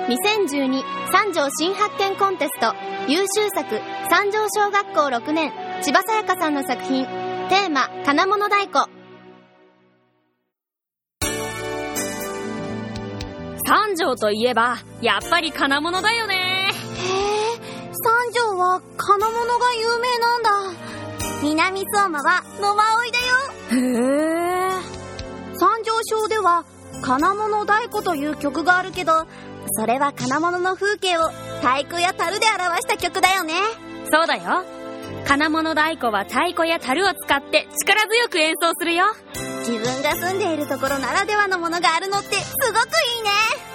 2012三条新発見コンテスト優秀作三条小学校6年千葉さやかさんの作品。テーマ金物太鼓。 三条といえばやっぱり金物だよね。 へえ、三条は金物が有名なんだ。南相馬は野馬追いだよ。 へえ。 三条小では金物太鼓という曲があるけど、それは金物の風景を太鼓や樽で表した曲だよね。 そうだよ。金物太鼓は太鼓や樽を使って力強く演奏するよ。 自分が住んでいるところならではのものがあるのってすごくいいね。